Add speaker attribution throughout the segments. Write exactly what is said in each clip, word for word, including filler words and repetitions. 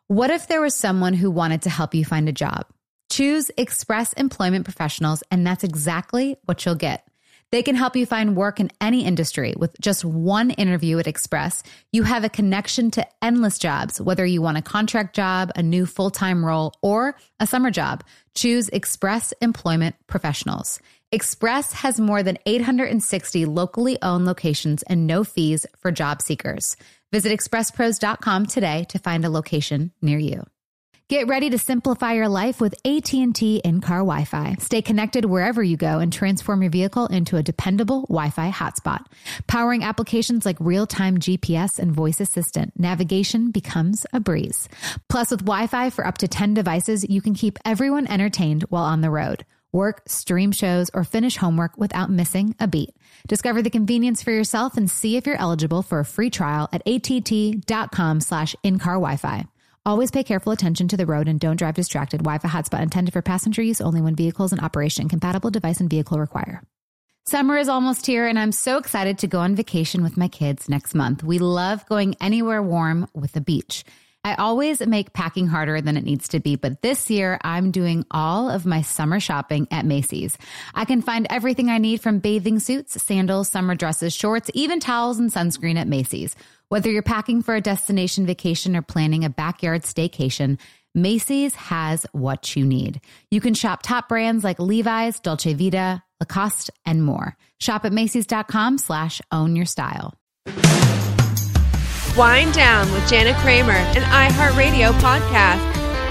Speaker 1: What if there was someone who wanted to help you find a job? Choose Express Employment Professionals, and that's exactly what you'll get. They can help you find work in any industry. With just one interview at Express, you have a connection to endless jobs, whether you want a contract job, a new full-time role, or a summer job. Choose Express Employment Professionals. Express has more than eight hundred sixty locally owned locations and no fees for job seekers. Visit express pros dot com today to find a location near you. Get ready to simplify your life with A T and T in-car Wi-Fi. Stay connected wherever you go and transform your vehicle into a dependable Wi-Fi hotspot. Powering applications like real-time G P S and voice assistant, navigation becomes a breeze. Plus, with Wi-Fi for up to ten devices, you can keep everyone entertained while on the road. Work, stream shows, or finish homework without missing a beat. Discover the convenience for yourself and see if you're eligible for a free trial at att.com slash in-car Wi-Fi. Always pay careful attention to the road and don't drive distracted. Wi-Fi hotspot intended for passenger use only when vehicles in operation. Compatible device and vehicle require. Summer is almost here, and I'm so excited to go on vacation with my kids next month. We love going anywhere warm with the beach. I always make packing harder than it needs to be, but this year I'm doing all of my summer shopping at Macy's. I can find everything I need from bathing suits, sandals, summer dresses, shorts, even towels and sunscreen at Macy's. Whether you're packing for a destination vacation or planning a backyard staycation, Macy's has what you need. You can shop top brands like Levi's, Dolce Vita, Lacoste, and more. Shop at Macy's.com slash own your style.
Speaker 2: Wind Down with Jana Kramer, an iHeartRadio podcast.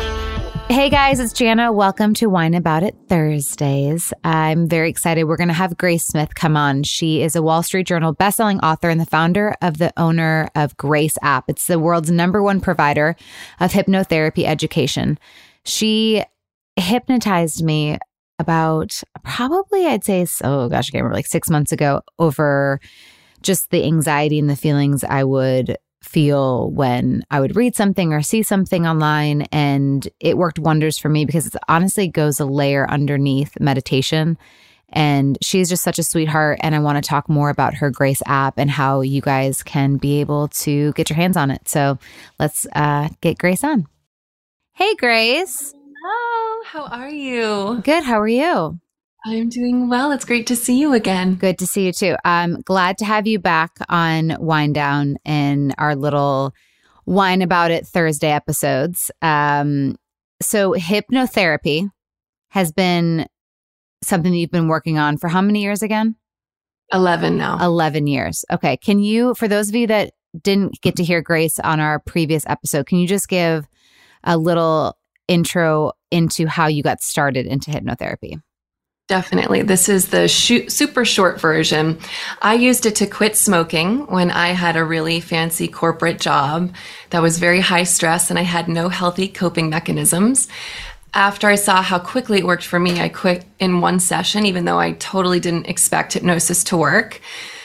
Speaker 1: Hey guys, it's Jana. Welcome to Wine About It Thursdays. I'm very excited. We're going to have Grace Smith come on. She is a Wall Street Journal bestselling author and the founder of the owner of Grace App. It's the world's number one provider of hypnotherapy education. She hypnotized me about probably, I'd say, oh gosh, I can't remember, like six months ago over just the anxiety and the feelings I would feel when I would read something or see something online. And it worked wonders for me because it honestly goes a layer underneath meditation. And she's just such a sweetheart. And I want to talk more about her Grace app and how you guys can be able to get your hands on it. So let's uh, get Grace on. Hey, Grace.
Speaker 3: Hello. How are you?
Speaker 1: Good. How are you?
Speaker 3: I'm doing well. It's great to see you again.
Speaker 1: Good to see you too. I'm glad to have you back on Wind Down in our little Wine About It Thursday episodes. Um, so hypnotherapy has been something that you've been working on for how many years again?
Speaker 3: eleven now.
Speaker 1: eleven years. Okay. Can you, for those of you that didn't get to hear Grace on our previous episode, can you just give a little intro into how you got started into hypnotherapy?
Speaker 3: Definitely. This is the sh- super short version. I used it to quit smoking when I had a really fancy corporate job that was very high stress and I had no healthy coping mechanisms. After I saw how quickly it worked for me, I quit in one session, even though I totally didn't expect hypnosis to work.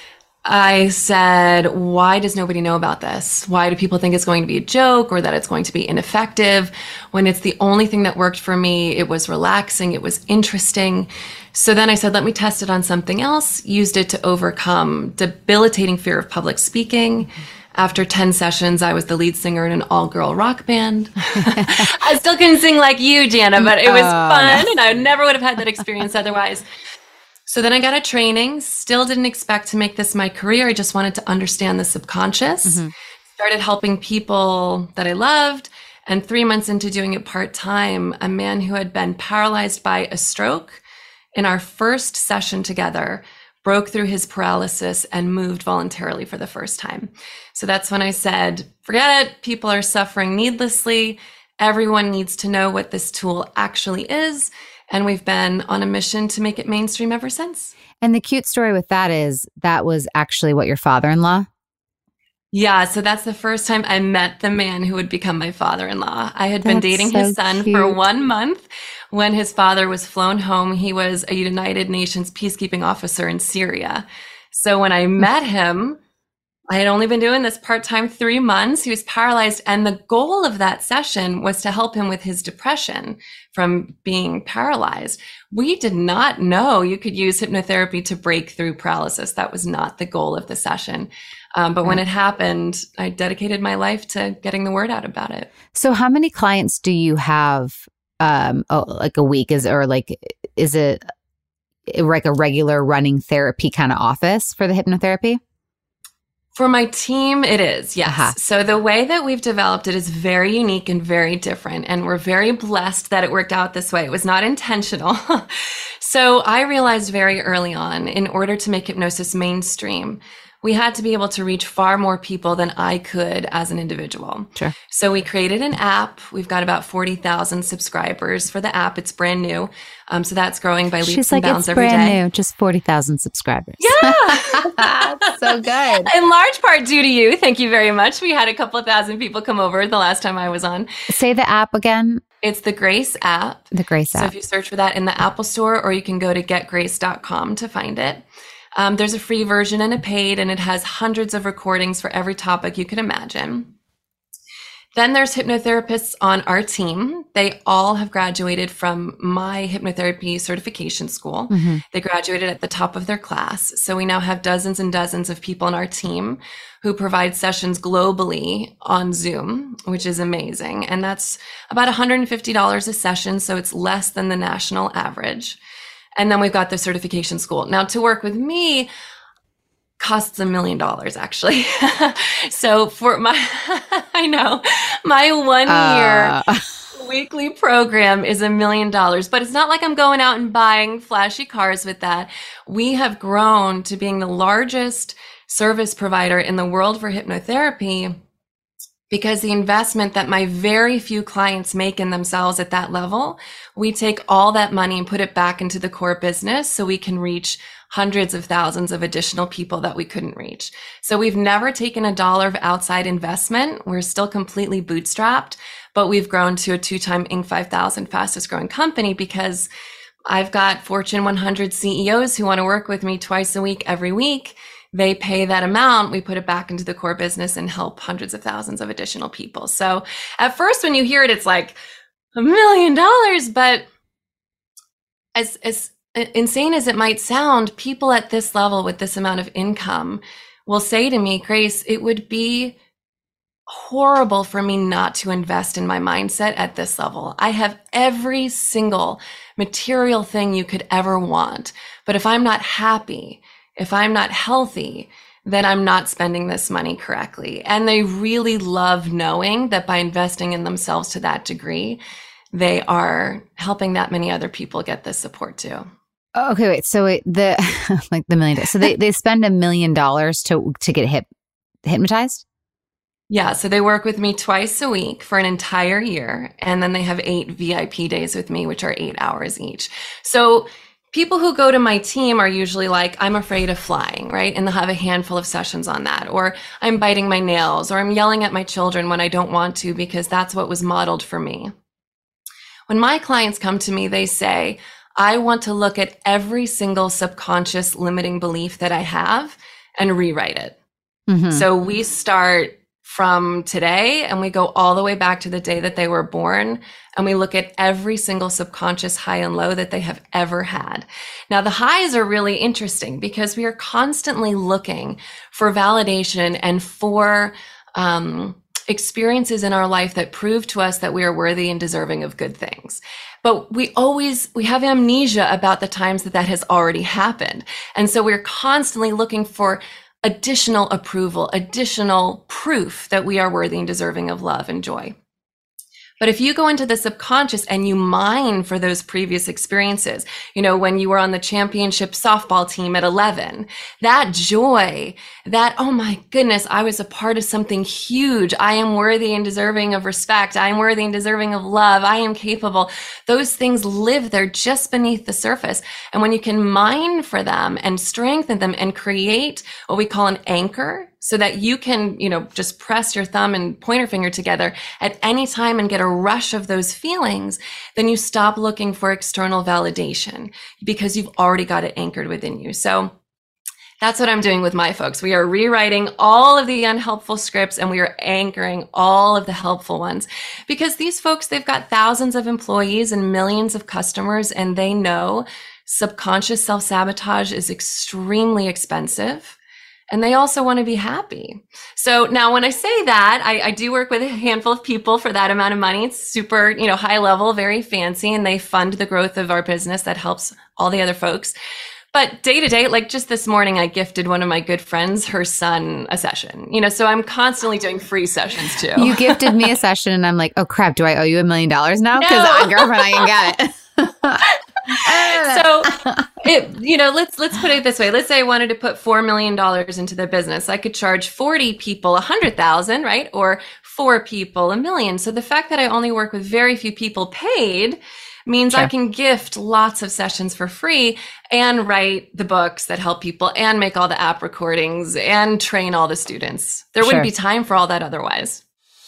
Speaker 3: I said, why does nobody know about this? Why do people think it's going to be a joke or that it's going to be ineffective when it's the only thing that worked for me? It was relaxing. It was interesting. So then I said, let me test it on something else, used it to overcome debilitating fear of public speaking. After ten sessions, I was the lead singer in an all-girl rock band. I still couldn't sing like you, Jana, but it was oh, fun. No. And I never would have had that experience otherwise. So then I got a training, still didn't expect to make this my career. I just wanted to understand the subconscious, mm-hmm. started helping people that I loved. And three months into doing it part-time, a man who had been paralyzed by a stroke in our first session together broke through his paralysis and moved voluntarily for the first time. So that's when I said, forget it. People are suffering needlessly. Everyone needs to know what this tool actually is. And we've been on a mission to make it mainstream ever since.
Speaker 1: And the cute story with that is that was actually what your father-in-law?
Speaker 3: Yeah. So that's the first time I met the man who would become my father-in-law. I had been
Speaker 1: That's
Speaker 3: dating
Speaker 1: so
Speaker 3: his son
Speaker 1: cute.
Speaker 3: for one month when his father was flown home. He was a United Nations peacekeeping officer in Syria. So when I met him, I had only been doing this part-time three months. He was paralyzed. And the goal of that session was to help him with his depression from being paralyzed. We did not know you could use hypnotherapy to break through paralysis. That was not the goal of the session. Um, but when it happened, I dedicated my life to getting the word out about it.
Speaker 1: So how many clients do you have, um, oh, like a week? Is, or like, is it like a regular running therapy kind of office for the hypnotherapy?
Speaker 3: For my team, it is, yes.
Speaker 1: Uh-huh.
Speaker 3: So the way that we've developed it is very unique and very different. And we're very blessed that it worked out this way. It was not intentional. So I realized very early on, in order to make hypnosis mainstream, we had to be able to reach far more people than I could as an individual.
Speaker 1: Sure.
Speaker 3: So we created an app. We've got about forty thousand subscribers for the app. It's brand new. Um, so that's growing by leaps
Speaker 1: She's
Speaker 3: and
Speaker 1: like,
Speaker 3: bounds
Speaker 1: it's
Speaker 3: every
Speaker 1: brand
Speaker 3: day.
Speaker 1: new, just forty thousand subscribers.
Speaker 3: Yeah.
Speaker 1: That's so good.
Speaker 3: In large part due to you. Thank you very much. We had a couple of thousand people come over the last time I was on.
Speaker 1: Say the app again.
Speaker 3: It's the Grace app.
Speaker 1: The Grace
Speaker 3: So
Speaker 1: app.
Speaker 3: if you search for that in the Apple Store, or you can go to get grace dot com to find it. Um, there's a free version and a paid, and it has hundreds of recordings for every topic you could imagine. Then there's hypnotherapists on our team. They all have graduated from my hypnotherapy certification school.
Speaker 1: Mm-hmm.
Speaker 3: They graduated at the top of their class. So we now have dozens and dozens of people on our team who provide sessions globally on Zoom, which is amazing. And that's about one hundred fifty dollars a session. So it's less than the national average. And then we've got the certification school. Now, to work with me costs a million dollars, actually. So for my, I know, my one year uh. weekly program is a million dollars, but it's not like I'm going out and buying flashy cars with that. We have grown to being the largest service provider in the world for hypnotherapy, because the investment that my very few clients make in themselves at that level, we take all that money and put it back into the core business so we can reach hundreds of thousands of additional people that we couldn't reach. So we've never taken a dollar of outside investment. We're still completely bootstrapped, but we've grown to a two-time Inc five thousand fastest growing company because I've got Fortune one hundred C E Os who want to work with me twice a week, every week. They pay that amount, we put it back into the core business and help hundreds of thousands of additional people. So at first, when you hear it, it's like a million dollars, but as, as insane as it might sound, people at this level with this amount of income will say to me, Grace, it would be horrible for me not to invest in my mindset at this level. I have every single material thing you could ever want, but if I'm not happy, if I'm not healthy, then I'm not spending this money correctly. And they really love knowing that by investing in themselves to that degree, they are helping that many other people get this support too.
Speaker 1: Okay, wait. So it, the like the million. So they, they spend a million dollars to to get hip, hypnotized?
Speaker 3: Yeah. So they work with me twice a week for an entire year, and then they have eight V I P days with me, which are eight hours each. So people who go to my team are usually like, I'm afraid of flying, right? And they'll have a handful of sessions on that. Or I'm biting my nails, or I'm yelling at my children when I don't want to because that's what was modeled for me. When my clients come to me, they say, I want to look at every single subconscious limiting belief that I have and rewrite it. Mm-hmm. So we start from today and we go all the way back to the day that they were born, and we look at every single subconscious high and low that they have ever had. Now, the highs are really interesting because we are constantly looking for validation and for um, experiences in our life that prove to us that we are worthy and deserving of good things. But we always, we have amnesia about the times that that has already happened. And so we're constantly looking for additional approval, additional proof that we are worthy and deserving of love and joy. But if you go into the subconscious and you mine for those previous experiences, you know, when you were on the championship softball team at eleven, that joy, that, oh my goodness, I was a part of something huge. I am worthy and deserving of respect. I am worthy and deserving of love. I am capable. Those things live there just beneath the surface. And when you can mine for them and strengthen them and create what we call an anchor, so that you can, you know, just press your thumb and pointer finger together at any time and get a rush of those feelings, then you stop looking for external validation because you've already got it anchored within you. So That's what I'm doing with my folks. We are rewriting all of the unhelpful scripts and we are anchoring all of the helpful ones, because these folks, they've got thousands of employees and millions of customers, and they know subconscious self-sabotage is extremely expensive. And they also want to be happy. So now when I say that, I, I do work with a handful of people for that amount of money. It's super, you know, high level, very fancy, and they fund the growth of our business that helps all the other folks. But day to day, like just this morning, I gifted one of my good friends, her son, a session. You know, so I'm constantly doing free sessions too.
Speaker 1: You gifted me a session and I'm like, oh crap, do I owe you a million dollars now? Because
Speaker 3: No.
Speaker 1: I, girlfriend, I can get it.
Speaker 3: So, it, you know, let's let's put it this way. Let's say I wanted to put four million dollars into the business. I could charge forty people a hundred thousand, right? Or four people a million. So the fact that I only work with very few people paid means
Speaker 1: Sure.
Speaker 3: I can gift lots of sessions for free and write the books that help people and make all the app recordings and train all the students. There wouldn't
Speaker 1: Sure.
Speaker 3: be time for all that otherwise.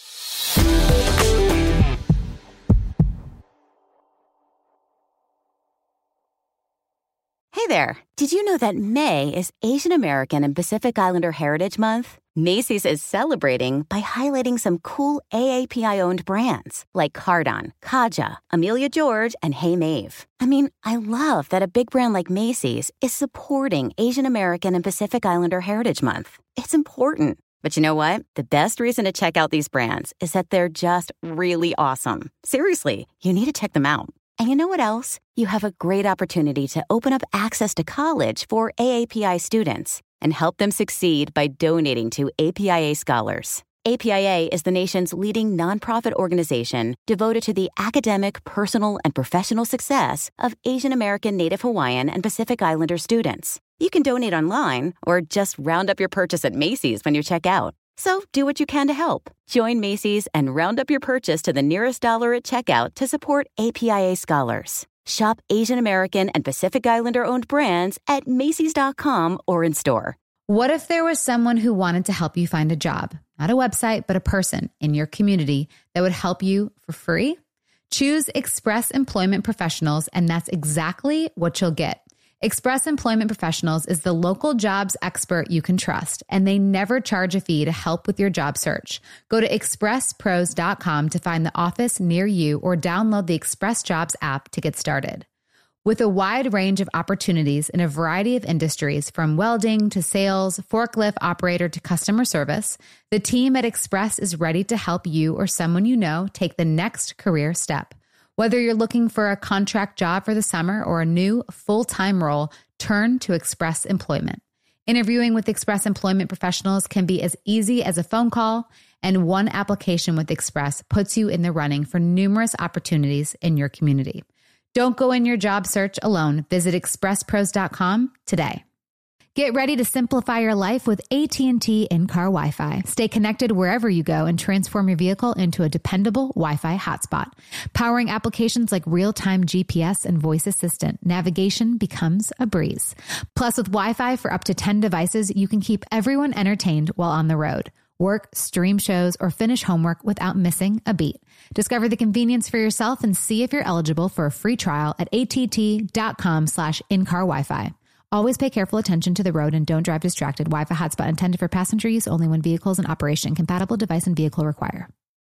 Speaker 4: Hey there. Did you know that May is Asian American and Pacific Islander Heritage Month? Macy's is celebrating by highlighting some cool A A P I-owned brands like Cardon, Kaja, Amelia George, and Hey Mave. I mean, I love that a big brand like Macy's is supporting Asian American and Pacific Islander Heritage Month. It's important. But you know what? The best reason to check out these brands is that they're just really awesome. Seriously, you need to check them out. And you know what else? You have a great opportunity to open up access to college for A A P I students and help them succeed by donating to A P I A Scholars. A P I A is the nation's leading nonprofit organization devoted to the academic, personal, and professional success of Asian American, Native Hawaiian, and Pacific Islander students. You can donate online or just round up your purchase at Macy's when you check out. So do what you can to help. Join Macy's and round up your purchase to the nearest dollar at checkout to support A P I A Scholars. Shop Asian American and Pacific Islander-owned brands at Macy's dot com or in store.
Speaker 1: What if there was someone who wanted to help you find a job? Not a website, but a person in your community that would help you for free? Choose Express Employment Professionals, and that's exactly what you'll get. Express Employment Professionals is the local jobs expert you can trust, and they never charge a fee to help with your job search. Go to express pros dot com to find the office near you or download the Express Jobs app to get started. With a wide range of opportunities in a variety of industries, from welding to sales, forklift operator to customer service, the team at Express is ready to help you or someone you know take the next career step. Whether you're looking for a contract job for the summer or a new full-time role, turn to Express Employment. Interviewing with Express Employment Professionals can be as easy as a phone call, and one application with Express puts you in the running for numerous opportunities in your community. Don't go in your job search alone. Visit express pros dot com today. Get ready to simplify your life with A T and T in-car Wi-Fi. Stay connected wherever you go and transform your vehicle into a dependable Wi-Fi hotspot. Powering applications like real-time G P S and voice assistant, navigation becomes a breeze. Plus, with Wi-Fi for up to ten devices, you can keep everyone entertained while on the road. Work, stream shows, or finish homework without missing a beat. Discover the convenience for yourself and see if you're eligible for a free trial at att.com slash in-car Wi-Fi. Always pay careful attention to the road and don't drive distracted. Wi-Fi hotspot intended for passenger use only when vehicle is in operation. Compatible device and vehicle require.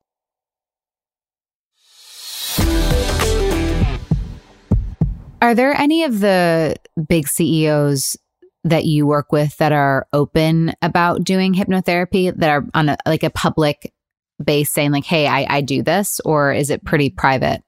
Speaker 1: Are there any of the big C E Os that you work with that are open about doing hypnotherapy, that are on a, like a public base saying like, hey, I, I do this, or is it pretty private?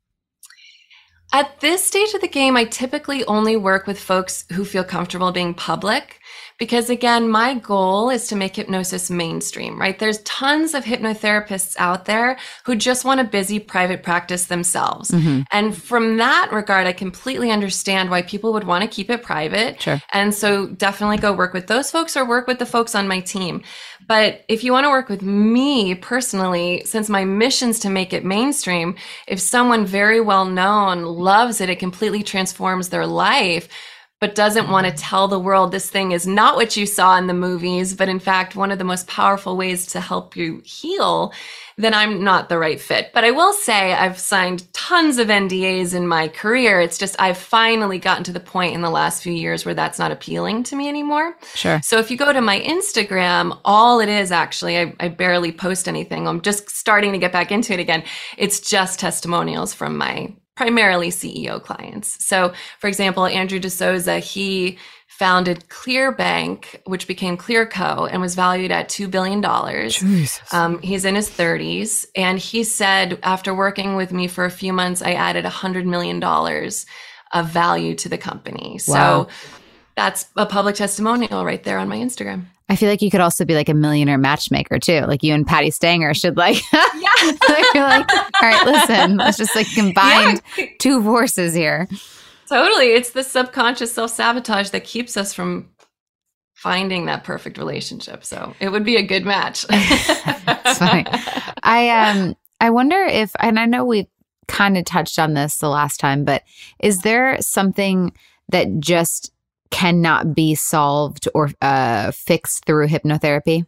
Speaker 3: At this stage of the game, I typically only work with folks who feel comfortable being public because, again, my goal is to make hypnosis mainstream, right? There's tons of hypnotherapists out there who just want a busy private practice themselves. Mm-hmm. And from that regard, I completely understand why people would want to keep it private.
Speaker 1: Sure.
Speaker 3: And so definitely go work with those folks or work with the folks on my team. But if you want to work with me personally, since my mission's to make it mainstream, if someone very well known loves it, it completely transforms their life, but doesn't want to tell the world this thing is not what you saw in the movies, but in fact, one of the most powerful ways to help you heal, then I'm not the right fit. But I will say I've signed tons of N D As in my career. It's just I've finally gotten to the point in the last few years where that's not appealing to me anymore.
Speaker 1: Sure.
Speaker 3: So if you go to my Instagram, all it is actually, I, I barely post anything. I'm just starting to get back into it again. It's just testimonials from my primarily C E O clients. So for example, Andrew D'Souza, he founded ClearBank, which became ClearCo and was valued at two billion dollars. Um, he's in his thirties. And he said, after working with me for a few months, I added one hundred million dollars of value to the company.
Speaker 1: Wow.
Speaker 3: So that's a public testimonial right there on my Instagram.
Speaker 1: I feel like you could also be like a millionaire matchmaker too. Like you and Patty Stanger should like, yeah. You're like, all right, listen, let's just like combine yeah. two forces here.
Speaker 3: Totally. It's the subconscious self-sabotage that keeps us from finding that perfect relationship. So it would be a good match.
Speaker 1: That's funny. I, um, I wonder if, and I know we kind of touched on this the last time, but is there something that just cannot be solved or uh, fixed through hypnotherapy?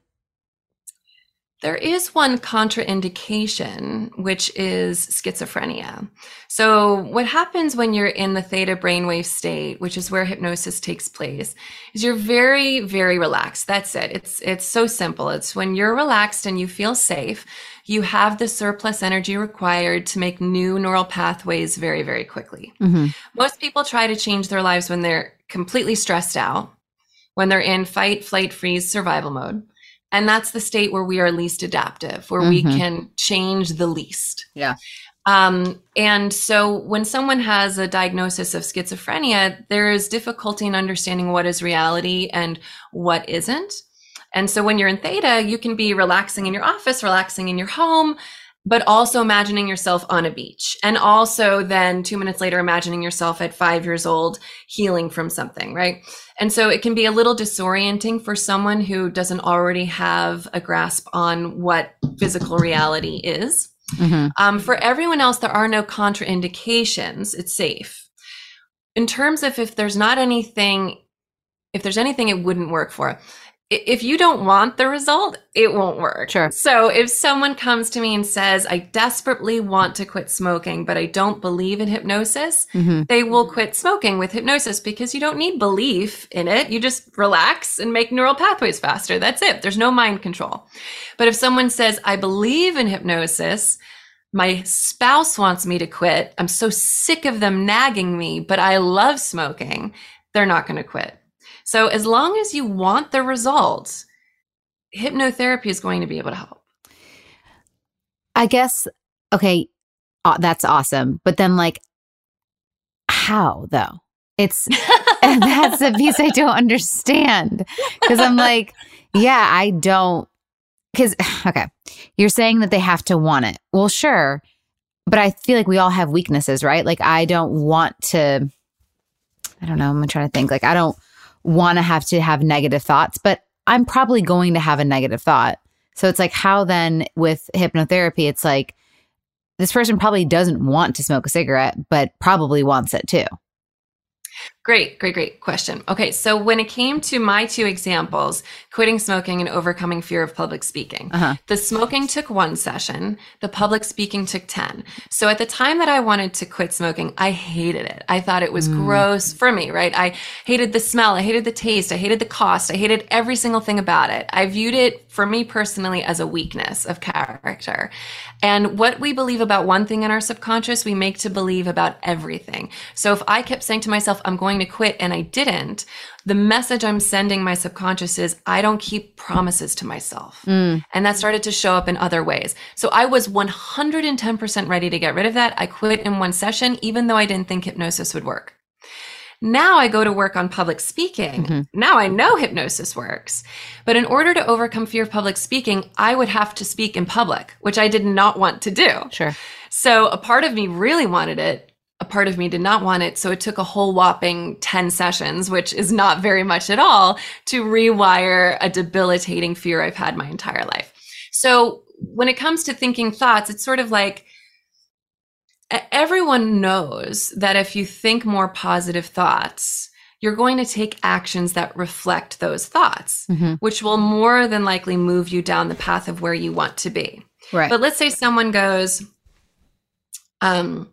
Speaker 3: There is one contraindication, which is schizophrenia. So what happens when you're in the theta brainwave state, which is where hypnosis takes place, is you're very, very relaxed. That's it. It's it's so simple. It's when you're relaxed and you feel safe, you have the surplus energy required to make new neural pathways very, very quickly. Mm-hmm. Most people try to change their lives when they're completely stressed out, when they're in fight, flight, freeze, survival mode. And that's the state where we are least adaptive, where mm-hmm. we can change the least.
Speaker 1: Yeah.
Speaker 3: Um, and so when someone has a diagnosis of schizophrenia, there is difficulty in understanding what is reality and what isn't. And so when you're in theta, you can be relaxing in your office, relaxing in your home, but also imagining yourself on a beach. And also then two minutes later, imagining yourself at five years old, healing from something, right? And so it can be a little disorienting for someone who doesn't already have a grasp on what physical reality is. Mm-hmm. Um, for everyone else, there are no contraindications. It's safe. In terms of if there's not anything, if there's anything it wouldn't work for, if you don't want the result, it won't work.
Speaker 1: Sure.
Speaker 3: So if someone comes to me and says, I desperately want to quit smoking, but I don't believe in hypnosis, mm-hmm. they will quit smoking with hypnosis because you don't need belief in it. You just relax and make neural pathways faster. That's it. There's no mind control. But if someone says, I believe in hypnosis, my spouse wants me to quit, I'm so sick of them nagging me, but I love smoking, they're not going to quit. So as long as you want the results, hypnotherapy is going to be able to help.
Speaker 1: I guess, okay, uh, that's awesome. But then like, how though? It's, and that's the piece I don't understand. Because I'm like, yeah, I don't, because, okay, you're saying that they have to want it. Well, sure. But I feel like we all have weaknesses, right? Like I don't want to, I don't know, I'm trying to think, like I don't want to have to have negative thoughts, but I'm probably going to have a negative thought. So it's like, how then with hypnotherapy, it's like this person probably doesn't want to smoke a cigarette, but probably wants it too.
Speaker 3: Great, great, great question. Okay, so when it came to my two examples, quitting smoking and overcoming fear of public speaking, uh-huh. the smoking took one session, the public speaking took ten. So at the time that I wanted to quit smoking, I hated it. I thought it was mm. gross for me, right? I hated the smell, I hated the taste, I hated the cost, I hated every single thing about it. I viewed it, for me personally, as a weakness of character. And what we believe about one thing in our subconscious, we make to believe about everything. So if I kept saying to myself, I'm going to quit, and I didn't, the message I'm sending my subconscious is I don't keep promises to myself. Mm. And that started to show up in other ways. So I was one hundred ten percent ready to get rid of that. I quit in one session, even though I didn't think hypnosis would work. Now I go to work on public speaking. Mm-hmm. Now I know hypnosis works. But in order to overcome fear of public speaking, I would have to speak in public, which I did not want to do.
Speaker 1: Sure.
Speaker 3: So a part of me really wanted it. A part of me did not want it. So it took a whole whopping ten sessions, which is not very much at all, to rewire a debilitating fear I've had my entire life. So when it comes to thinking thoughts, it's sort of like everyone knows that if you think more positive thoughts, you're going to take actions that reflect those thoughts,
Speaker 1: mm-hmm.
Speaker 3: which will more than likely move you down the path of where you want to be.
Speaker 1: Right.
Speaker 3: But let's say someone goes, um,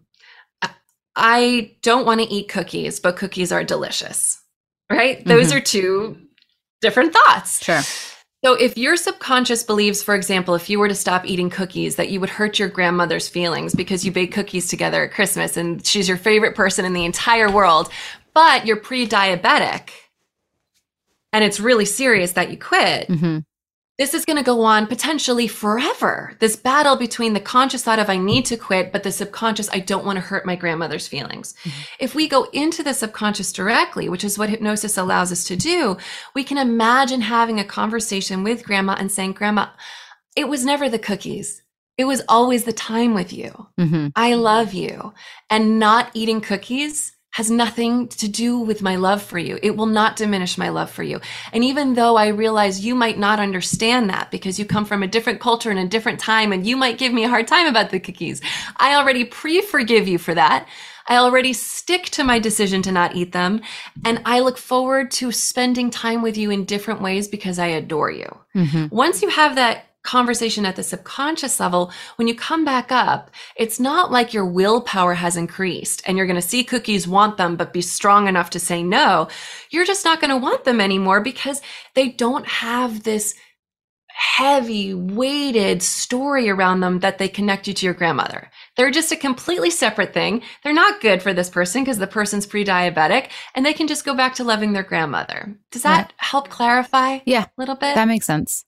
Speaker 3: I don't want to eat cookies, but cookies are delicious, right? Those
Speaker 1: mm-hmm.
Speaker 3: are two different thoughts.
Speaker 1: Sure.
Speaker 3: So if your subconscious believes, for example, if you were to stop eating cookies, that you would hurt your grandmother's feelings because you bake cookies together at Christmas and she's your favorite person in the entire world, but you're pre-diabetic and it's really serious that you quit,
Speaker 1: mm-hmm.
Speaker 3: this is going to go on potentially forever. This battle between the conscious thought of I need to quit, but the subconscious, I don't want to hurt my grandmother's feelings. Mm-hmm. If we go into the subconscious directly, which is what hypnosis allows us to do, we can imagine having a conversation with grandma and saying, Grandma, it was never the cookies. It was always the time with you.
Speaker 1: Mm-hmm.
Speaker 3: I love you. And not eating cookies has nothing to do with my love for you. It will not diminish my love for you. And even though I realize you might not understand that because you come from a different culture and a different time, and you might give me a hard time about the cookies, I already pre-forgive you for that. I already stick to my decision to not eat them. And I look forward to spending time with you in different ways because I adore you.
Speaker 1: Mm-hmm.
Speaker 3: Once you have that conversation at the subconscious level, when you come back up, it's not like your willpower has increased and you're going to see cookies, want them, but be strong enough to say no. You're just not going to want them anymore because they don't have this heavy weighted story around them that they connect you to your grandmother. They're just a completely separate thing. They're not good for this person because the person's pre-diabetic, and they can just go back to loving their grandmother. Does that
Speaker 1: right.
Speaker 3: help clarify
Speaker 1: yeah,
Speaker 3: a little bit?
Speaker 1: That makes sense.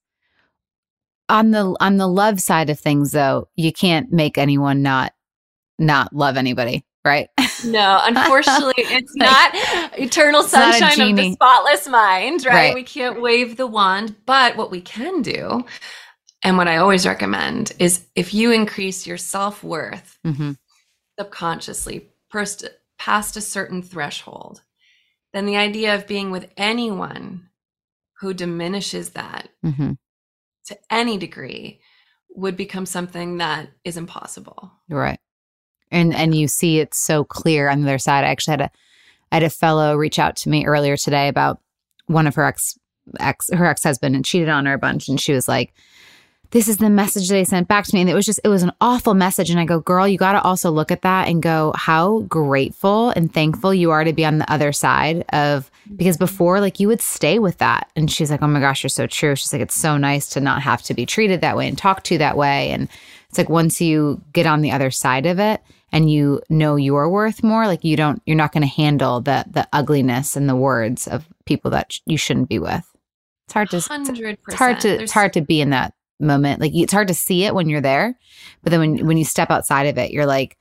Speaker 1: On the on the love side of things, though, you can't make anyone not not love anybody, right?
Speaker 3: No, unfortunately, it's
Speaker 1: like,
Speaker 3: not eternal sunshine
Speaker 1: not
Speaker 3: of the spotless mind, right?
Speaker 1: right?
Speaker 3: We can't wave the wand, but what we can do, and what I always recommend, is if you increase your self-worth
Speaker 1: mm-hmm.
Speaker 3: subconsciously past, past a certain threshold, then the idea of being with anyone who diminishes that
Speaker 1: mm-hmm.
Speaker 3: to any degree would become something that is impossible.
Speaker 1: Right. And and you see it so clear on the other side. I actually had a I had a fellow reach out to me earlier today about one of her ex ex her ex-husband and cheated on her a bunch. And she was like, this is the message they sent back to me. And it was just, it was an awful message. And I go, girl, you got to also look at that and go, how grateful and thankful you are to be on the other side of, because before, like, you would stay with that. And she's like, oh my gosh, you're so true. She's like, it's so nice to not have to be treated that way and talked to that way. And it's like, once you get on the other side of it and you know your worth more, like you don't, you're not going to handle the the ugliness and the words of people that sh- you shouldn't be with. It's hard to, one hundred percent. It's hard to, There's... it's hard to be in that moment. Like, it's hard to see it when you're there, but then when when you step outside of it, you're like,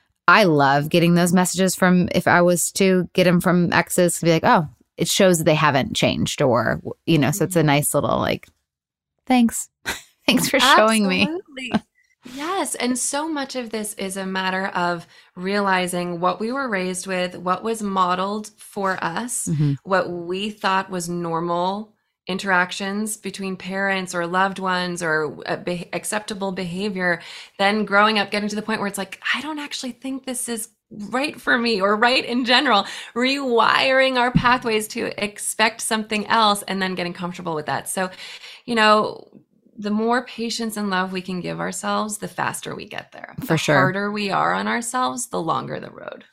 Speaker 1: I love getting those messages from, if I was to get them from exes, to be like, oh, it shows that they haven't changed, or, you know, so it's a nice little like, thanks. Thanks for showing
Speaker 3: Absolutely.
Speaker 1: me.
Speaker 3: Yes. And so much of this is a matter of realizing what we were raised with, what was modeled for us,
Speaker 1: Mm-hmm.
Speaker 3: what we thought was normal interactions between parents or loved ones, or uh, be- acceptable behavior, then growing up, getting to the point where it's like, I don't actually think this is right for me, or right in general, rewiring our pathways to expect something else and then getting comfortable with that. So, you know, the more patience and love we can give ourselves, the faster we get there.
Speaker 1: For
Speaker 3: the
Speaker 1: sure.
Speaker 3: harder we are on ourselves, the longer the road.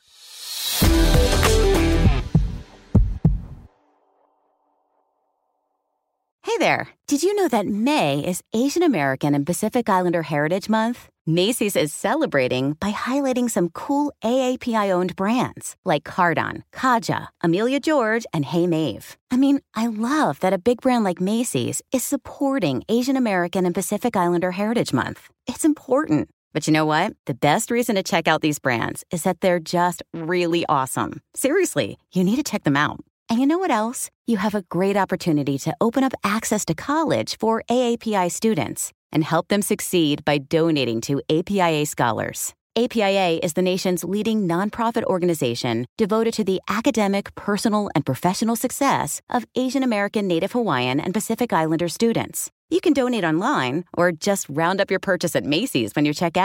Speaker 4: Hey there. Did you know that May is Asian American and Pacific Islander Heritage Month? Macy's is celebrating by highlighting some cool A A P I-owned brands like Cardon, Kaja, Amelia George, and Hey Mave. I mean, I love that a big brand like Macy's is supporting Asian American and Pacific Islander Heritage Month. It's important. But you know what? The best reason to check out these brands is that they're just really awesome. Seriously, you need to check them out. And you know what else? You have a great opportunity to open up access to college for A A P I students and help them succeed by donating to A P I A Scholars. A P I A is the nation's leading nonprofit organization devoted to the academic, personal, and professional success of Asian American, Native Hawaiian, and Pacific Islander students. You can donate online or just round up your purchase at Macy's when you check out.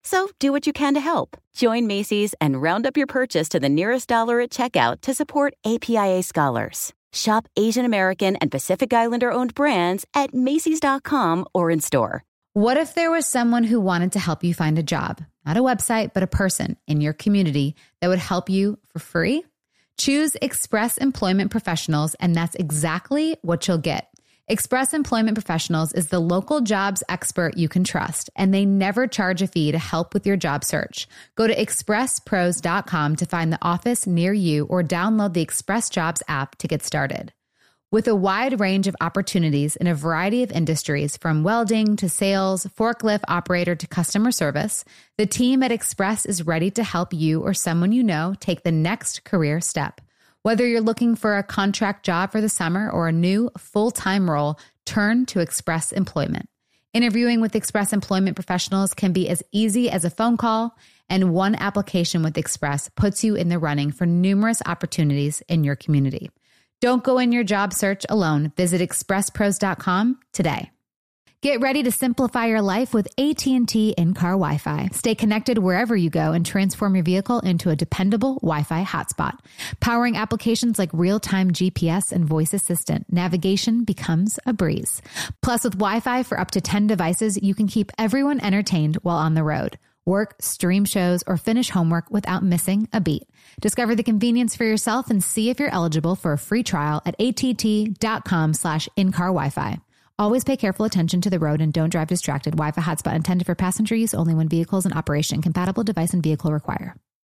Speaker 4: So do what you can to help. Join Macy's and round up your purchase to the nearest dollar at checkout to support A P I A scholars. Shop Asian American and Pacific Islander owned brands at Macy's dot com or in store.
Speaker 1: What if there was someone who wanted to help you find a job? Not a website, but a person in your community that would help you for free? Choose Express Employment Professionals, and that's exactly what you'll get. Express Employment Professionals is the local jobs expert you can trust, and they never charge a fee to help with your job search. Go to express pros dot com to find the office near you or download the Express Jobs app to get started. With a wide range of opportunities in a variety of industries, from welding to sales, forklift operator to customer service, the team at Express is ready to help you or someone you know take the next career step. Whether you're looking for a contract job for the summer or a new full-time role, turn to Express Employment. Interviewing with Express Employment Professionals can be as easy as a phone call, and one application with Express puts you in the running for numerous opportunities in your community. Don't go in your job search alone. Visit express pros dot com today. Get ready to simplify your life with A T and T in-car Wi-Fi. Stay connected wherever you go and transform your vehicle into a dependable Wi-Fi hotspot. Powering applications like real-time G P S and voice assistant, navigation becomes a breeze. Plus, with Wi-Fi for up to ten devices, you can keep everyone entertained while on the road. Work, stream shows, or finish homework without missing a beat. Discover the convenience for yourself and see if you're eligible for a free trial at att.com slash in-car Wi-Fi. Always pay careful attention to the road and don't drive distracted. Wi-Fi hotspot intended for passenger use only when vehicles in operation. Compatible device and vehicle require.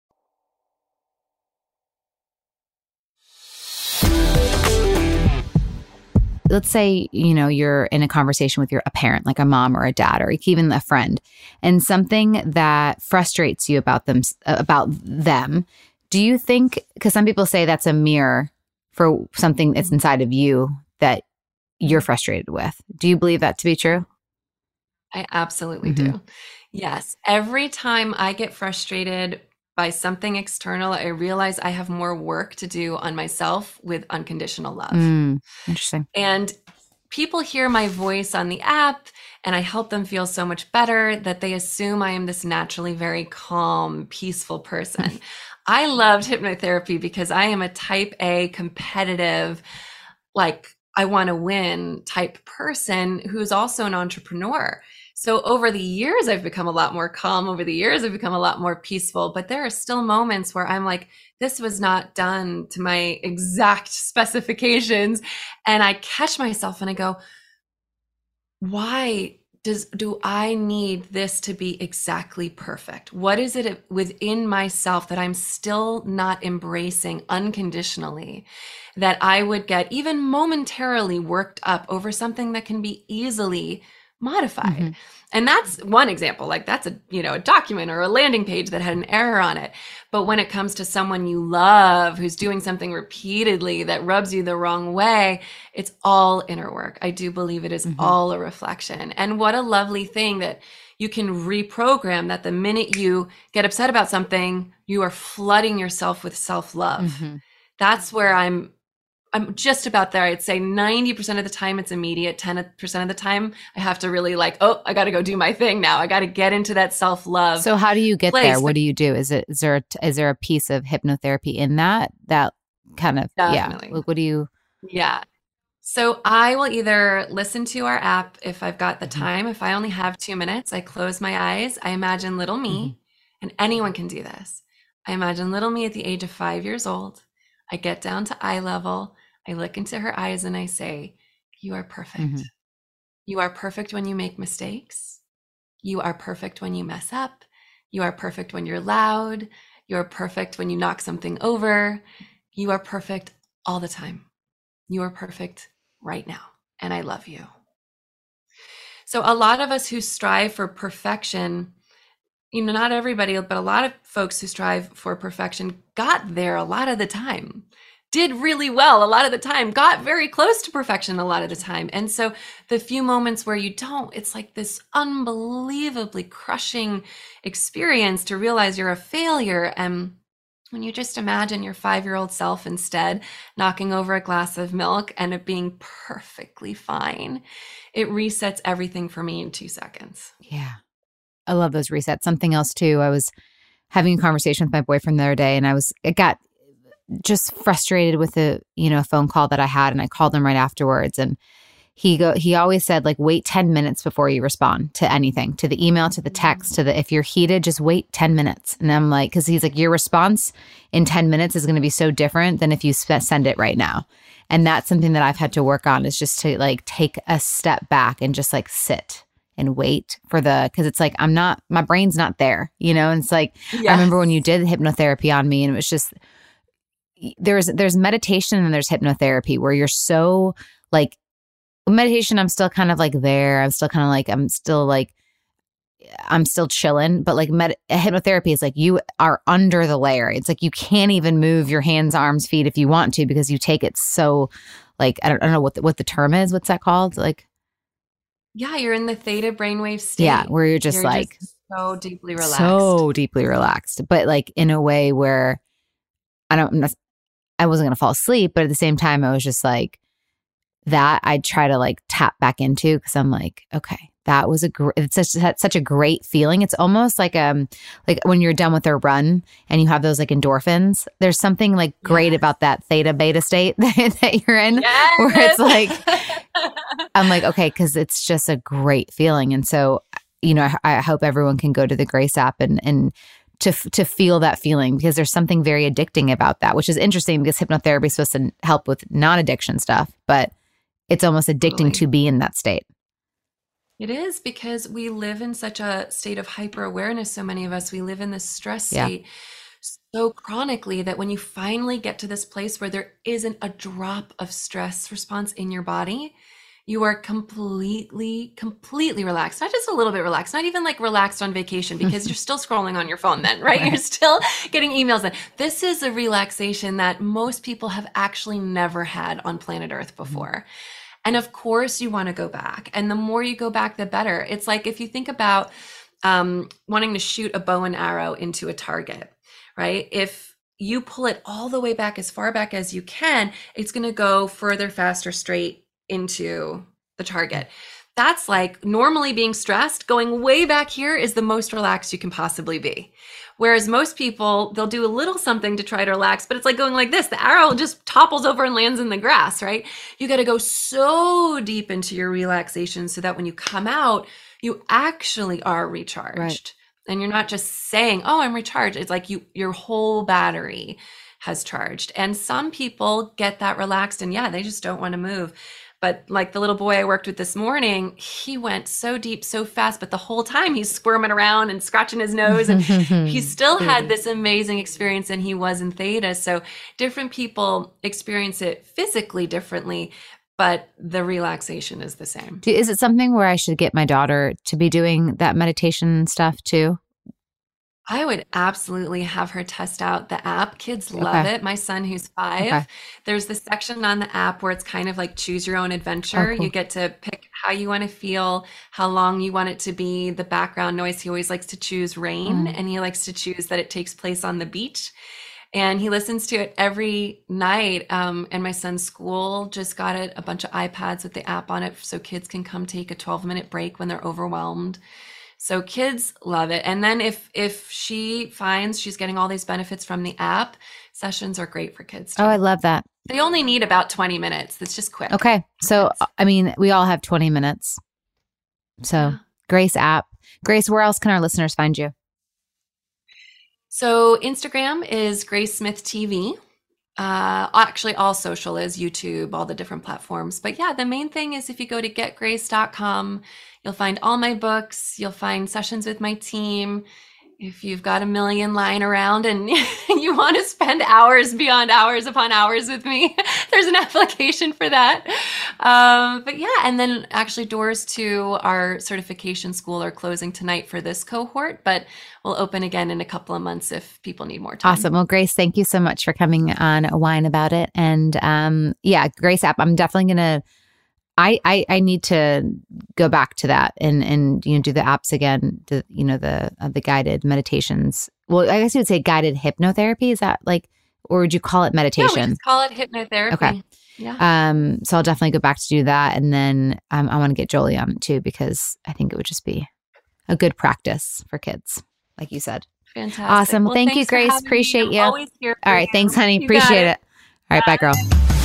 Speaker 1: Let's say, you know, you're in a conversation with your a parent, like a mom or a dad, or even a friend, and something that frustrates you about them, about them. Do you think, because some people say that's a mirror for something that's inside of you that you're frustrated with. Do you believe that to be true?
Speaker 3: I absolutely
Speaker 1: Mm-hmm.
Speaker 3: do. Yes. Every time I get frustrated by something external, I realize I have more work to do on myself with unconditional love.
Speaker 1: Mm, interesting.
Speaker 3: And people hear my voice on the app and I help them feel so much better that they assume I am this naturally very calm, peaceful person. I loved hypnotherapy because I am a type A competitive, like I want to win type person who's also an entrepreneur. So over the years, I've become a lot more calm. Over the years, I've become a lot more peaceful. But there are still moments where I'm like, this was not done to my exact specifications. And I catch myself and I go, why does do I need this to be exactly perfect? What is it within myself that I'm still not embracing unconditionally, that I would get even momentarily worked up over something that can be easily modified? Mm-hmm. And that's one example. Like that's a, you know, a document or a landing page that had an error on it. But when it comes to someone you love who's doing something repeatedly that rubs you the wrong way, it's all inner work. I do believe it is mm-hmm. all a reflection. And what a lovely thing that you can reprogram that the minute you get upset about something, you are flooding yourself with self-love. Mm-hmm. That's where I'm I'm just about there. I'd say ninety percent of the time it's immediate. ten percent of the time I have to really like, oh, I got to go do my thing now. I got to get into that self-love.
Speaker 1: So how do you get place. there? What do you do? Is it, is there, a, is there a piece of hypnotherapy in that, that kind of, Definitely. yeah. What do you?
Speaker 3: Yeah. So I will either listen to our app if I've got the time. If I only have two minutes, I close my eyes. I imagine little me, mm-hmm. and anyone can do this. I imagine little me at the age of five years old. I get down to eye level. I look into her eyes and I say, you are perfect. Mm-hmm. You are perfect when you make mistakes. You are perfect when you mess up. You are perfect when you're loud. You are perfect when you knock something over. You are perfect all the time. You are perfect right now. And I love you. So a lot of us who strive for perfection, you know, not everybody, but a lot of folks who strive for perfection got there a lot of the time. Did really well a lot of the time, got very close to perfection a lot of the time. And so the few moments where you don't, it's like this unbelievably crushing experience to realize you're a failure. And when you just imagine your five-year-old self instead knocking over a glass of milk and it being perfectly fine, it resets everything for me in two seconds.
Speaker 1: Yeah. I love those resets. Something else too. I was having a conversation with my boyfriend the other day, and I was, it got just frustrated with the, you know, phone call that I had, and I called him right afterwards, and he go, he always said, like, wait ten minutes before you respond to anything, to the email, to the text, to the, if you're heated, just wait ten minutes. And I'm like, cause he's like, your response in ten minutes is going to be so different than if you sp- send it right now. And that's something that I've had to work on, is just to like take a step back and just like sit and wait for the, cause it's like, I'm not, my brain's not there, you know? And it's like, yeah. I remember when you did hypnotherapy on me, and it was just, there's, there's meditation and there's hypnotherapy where you're so like, meditation, I'm still kind of like there. I'm still kind of like, I'm still like, I'm still chilling. But like med- hypnotherapy is like you are under the layer. It's like you can't even move your hands, arms, feet if you want to, because you take it so like, I don't, I don't know what the, what the term is. What's that called? Like,
Speaker 3: yeah, you're in the theta brainwave state.
Speaker 1: Yeah, where you're just
Speaker 3: you're
Speaker 1: like
Speaker 3: just so deeply relaxed.
Speaker 1: So deeply relaxed. But like in a way where I don't, I wasn't going to fall asleep. But at the same time, I was just like, that I'd try to like tap back into, because I'm like, okay, that was a great, it's such, such a great feeling. It's almost like um like when you're done with a run and you have those like endorphins. There's something like great yes. about that theta beta state that, that you're in, yes. where it's like, I'm like, okay, because it's just a great feeling. And so, you know, I, I hope everyone can go to the Grace app and and to to feel that feeling, because there's something very addicting about that, which is interesting because hypnotherapy is supposed to help with non-addiction stuff, but it's almost addicting totally. To be in that state.
Speaker 3: It is, because we live in such a state of hyper awareness. So many of us, we live in this stress state yeah. so chronically that when you finally get to this place where there isn't a drop of stress response in your body, you are completely, completely relaxed. Not just a little bit relaxed, not even like relaxed on vacation, because you're still scrolling on your phone then, right? right? You're still getting emails then. This is a relaxation that most people have actually never had on planet Earth before. Mm-hmm. And of course you want to go back. And the more you go back, the better. It's like if you think about um, wanting to shoot a bow and arrow into a target, right? If you pull it all the way back, as far back as you can, it's going to go further, faster, straight into the target. That's like normally being stressed. Going way back here is the most relaxed you can possibly be. Whereas most people, they'll do a little something to try to relax, but it's like going like this. The arrow just topples over and lands in the grass, right? You got to go so deep into your relaxation so that when you come out, you actually are recharged. Right. And you're not just saying, oh, I'm recharged. It's like you, your whole battery has charged. And some people get that relaxed and yeah, they just don't want to move. But like the little boy I worked with this morning, he went so deep, so fast, but the whole time he's squirming around and scratching his nose, and he still had this amazing experience, and he was in theta. So different people experience it physically differently, but the relaxation is the same.
Speaker 1: Is it something where I should get my daughter to be doing that meditation stuff too?
Speaker 3: I would absolutely have her test out the app. Kids love okay. it. My son, who's five, okay. there's this section on the app where it's kind of like choose your own adventure. Oh, cool. You get to pick how you want to feel, how long you want it to be, the background noise. He always likes to choose rain, mm. and he likes to choose that it takes place on the beach. And he listens to it every night. Um, and my son's school just got it, a bunch of iPads with the app on it so kids can come take a twelve minute break when they're overwhelmed. So kids love it. And then if if she finds she's getting all these benefits from the app, sessions are great for kids too.
Speaker 1: Oh, I love that.
Speaker 3: They only need about twenty minutes. It's just quick.
Speaker 1: Okay. So, I mean, we all have twenty minutes. So yeah. Grace app. Grace, where else can our listeners find you?
Speaker 3: So Instagram is Grace Smith T V. Uh, actually, all social is YouTube, all the different platforms. But yeah, the main thing is if you go to get grace dot com, you'll find all my books. You'll find sessions with my team. If you've got a million lying around and you want to spend hours beyond hours upon hours with me, there's an application for that. Um, but yeah, and then actually doors to our certification school are closing tonight for this cohort, but we'll open again in a couple of months if people need more time.
Speaker 1: Awesome. Well, Grace, thank you so much for coming on Wine About It. And um, yeah, Grace app, I'm definitely going to I, I I need to go back to that and and you know do the apps again, the you know the uh, the guided meditations. Well, I guess you would say guided hypnotherapy. Is that like, or would you call it meditation?
Speaker 3: Yeah, we just call it hypnotherapy.
Speaker 1: Okay.
Speaker 3: Yeah.
Speaker 1: Um. So I'll definitely go back to do that, and then um, I want to get Jolie on it too because I think it would just be a good practice for kids, like you said.
Speaker 3: Fantastic.
Speaker 1: Awesome.
Speaker 3: Well,
Speaker 1: Thank you, Grace. Appreciate you.
Speaker 3: Always here for
Speaker 1: All right.
Speaker 3: you.
Speaker 1: Thanks, honey.
Speaker 3: You
Speaker 1: Appreciate
Speaker 3: got
Speaker 1: it. All right. Bye, girl.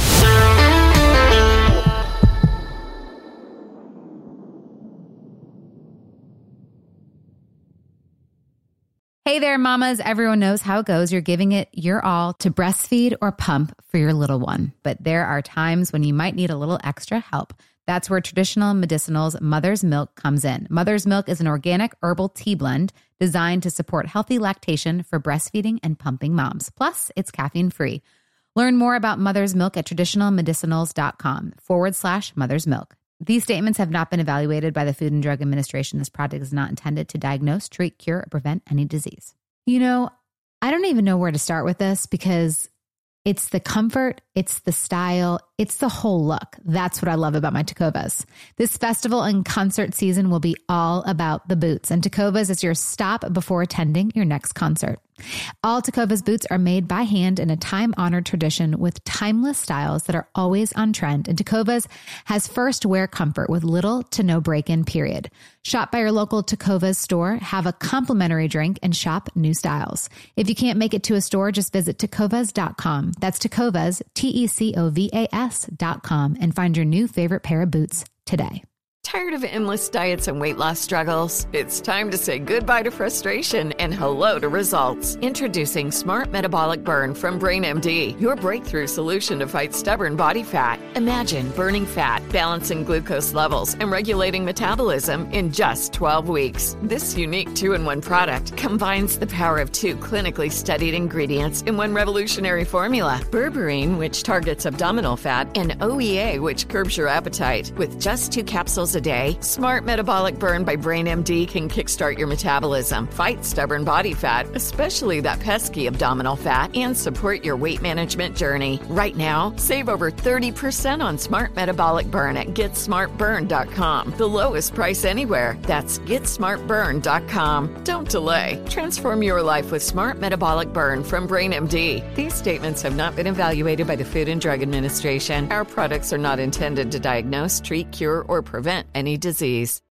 Speaker 1: Hey there, mamas. Everyone knows how it goes. You're giving it your all to breastfeed or pump for your little one. But there are times when you might need a little extra help. That's where Traditional Medicinals Mother's Milk comes in. Mother's Milk is an organic herbal tea blend designed to support healthy lactation for breastfeeding and pumping moms. Plus, it's caffeine-free. Learn more about Mother's Milk at traditionalmedicinals.com forward slash mother's milk. These statements have not been evaluated by the Food and Drug Administration. This product is not intended to diagnose, treat, cure, or prevent any disease. You know, I don't even know where to start with this because it's the comfort, it's the style, it's the whole look. That's what I love about my Tecovas. This festival and concert season will be all about the boots, and Tecovas is your stop before attending your next concert. All Tecovas boots are made by hand in a time-honored tradition with timeless styles that are always on trend. And Tecovas has first wear comfort with little to no break-in period. Shop by your local Tecovas store, have a complimentary drink, and shop new styles. If you can't make it to a store, just visit tecovas dot com. That's Tecovas, T E C O V A S dot com, and find your new favorite pair of boots today.
Speaker 5: Tired of endless diets and weight loss struggles? It's time to say goodbye to frustration and hello to results. Introducing Smart Metabolic Burn from BrainMD, your breakthrough solution to fight stubborn body fat. Imagine burning fat, balancing glucose levels, and regulating metabolism in just twelve weeks. This unique two-in-one product combines the power of two clinically studied ingredients in one revolutionary formula. Berberine, which targets abdominal fat, and O E A, which curbs your appetite. With just two capsules a day, Smart Metabolic Burn by BrainMD can kickstart your metabolism, fight stubborn body fat, especially that pesky abdominal fat, and support your weight management journey. Right now, save over thirty percent on Smart Metabolic Burn at get smart burn dot com. The lowest price anywhere. That's get smart burn dot com. Don't delay. Transform your life with Smart Metabolic Burn from BrainMD. These statements have not been evaluated by the Food and Drug Administration. Our products are not intended to diagnose, treat, cure, or prevent any disease.